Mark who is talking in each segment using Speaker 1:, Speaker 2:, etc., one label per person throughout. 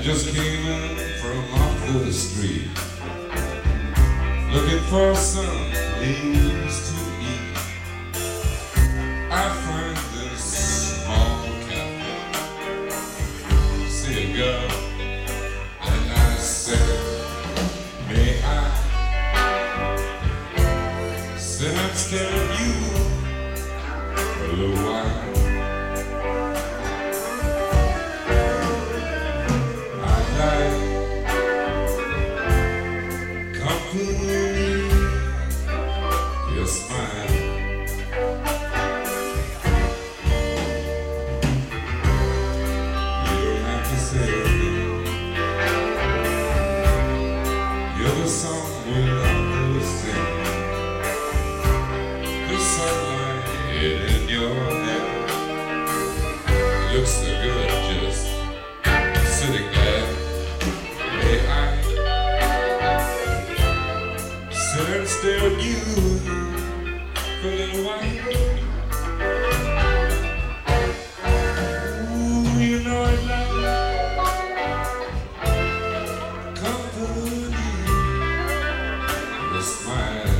Speaker 1: just came in from off the street, looking for some place to eat. I find this small cafe, see a girl, and I said, may I sit and stare at you for a little while? Your smile, you don't have to say a thing. You're the song we love to sing. The sunlight in your hair looks so good just sitting there. May I sit and stare at you for a little while? Ooh, you know I love company, your smile.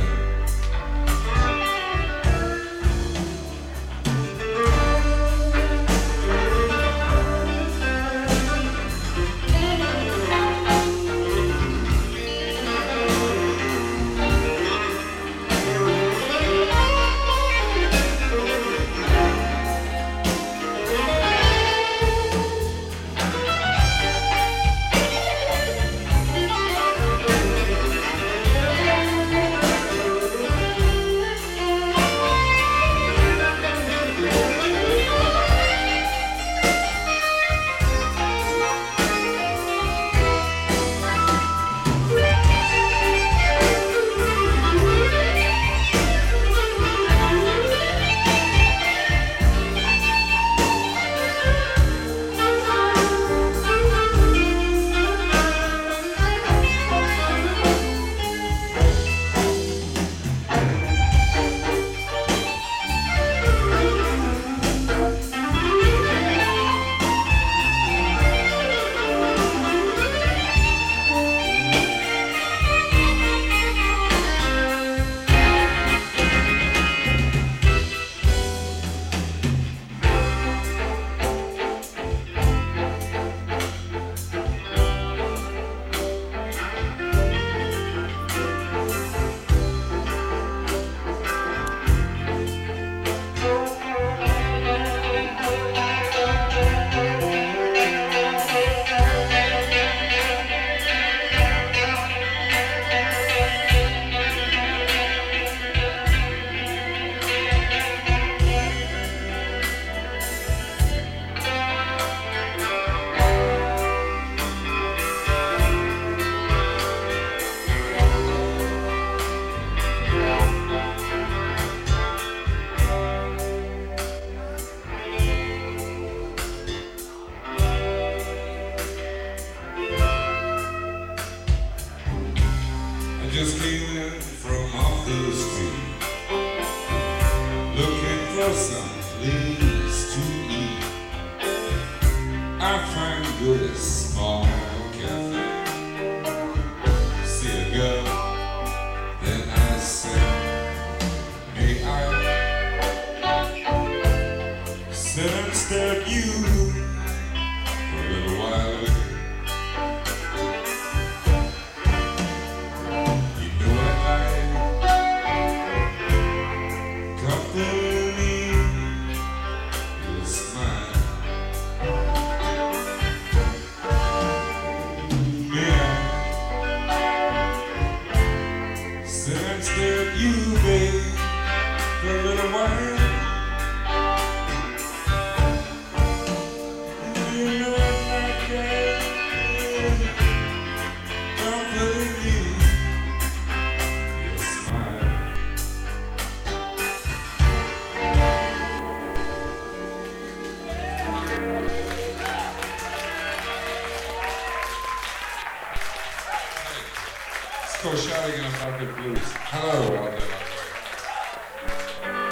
Speaker 1: Just came in from off the street, looking for some place to eat. I find good a small cafe, see a girl, then I say, may I sit and stare at you for a little while? Sit and stare at you, babe, for a little while. You know I'm not good, company, your smile. Let's go shouting in a Pocket Blues. Hello, out there.